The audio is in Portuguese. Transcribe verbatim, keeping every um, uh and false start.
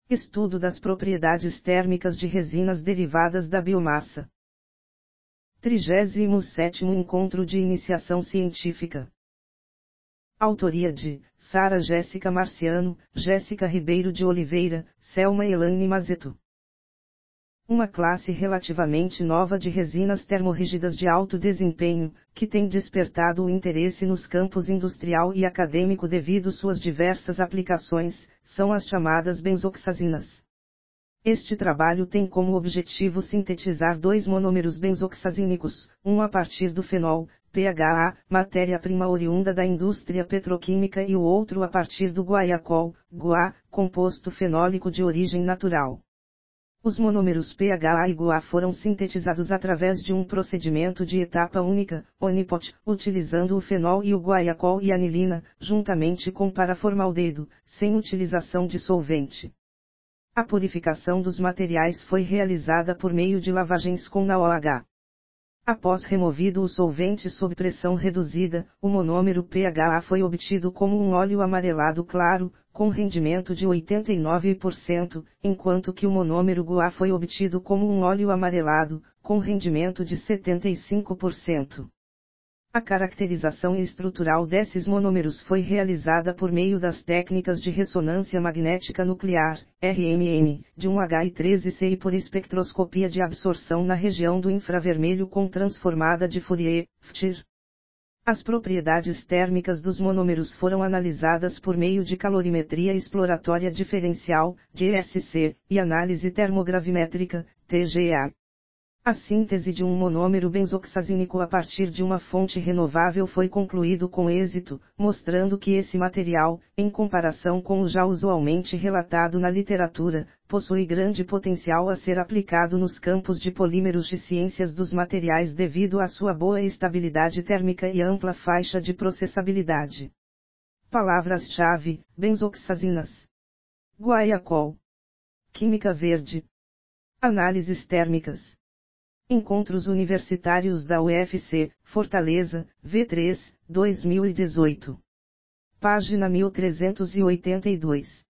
Estudo das propriedades térmicas de resinas derivadas da biomassa. trigésimo sétimo Encontro de Iniciação Científica. Autoria de Sara Jéssica Marciano, Jéssica Ribeiro de Oliveira, Selma Elaine Mazeto. Uma classe relativamente nova de resinas termorrígidas de alto desempenho, que tem despertado o interesse nos campos industrial e acadêmico devido suas diversas aplicações, são as chamadas benzoxazinas. Este trabalho tem como objetivo sintetizar dois monômeros benzoxazínicos, um a partir do fenol, P H A, matéria-prima oriunda da indústria petroquímica, e o outro a partir do guaiacol, G U A, composto fenólico de origem natural. Os monômeros P H A e G U A foram sintetizados através de um procedimento de etapa única, ONIPOT, utilizando o fenol e o guaiacol e anilina, juntamente com paraformaldeído, sem utilização de solvente. A purificação dos materiais foi realizada por meio de lavagens com N A O H. Após removido o solvente sob pressão reduzida, o monômero P H A foi obtido como um óleo amarelado claro, com rendimento de oitenta e nove por cento, enquanto que o monômero G U A foi obtido como um óleo amarelado, com rendimento de setenta e cinco por cento. A caracterização estrutural desses monômeros foi realizada por meio das técnicas de ressonância magnética nuclear, R M N, de um H I treze C e por espectroscopia de absorção na região do infravermelho com transformada de Fourier, F T I R. As propriedades térmicas dos monômeros foram analisadas por meio de calorimetria exploratória diferencial, D S C, e análise termogravimétrica, T G A. A síntese de um monômero benzoxazínico a partir de uma fonte renovável foi concluído com êxito, mostrando que esse material, em comparação com o já usualmente relatado na literatura, possui grande potencial a ser aplicado nos campos de polímeros de ciências dos materiais devido à sua boa estabilidade térmica e ampla faixa de processabilidade. Palavras-chave: benzoxazinas, guaiacol, química verde, análises térmicas. Encontros Universitários da U F C, Fortaleza, V três, dois mil e dezoito. Página mil trezentos e oitenta e dois.